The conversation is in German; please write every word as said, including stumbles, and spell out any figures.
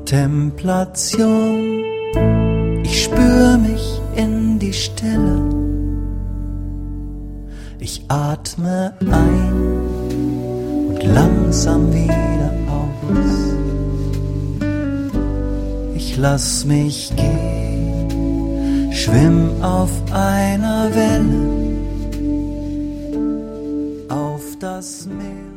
Kontemplation. Ich spür mich in die Stille. Ich atme ein und langsam wieder aus. Ich lass mich gehen, schwimm auf einer Welle auf das Meer.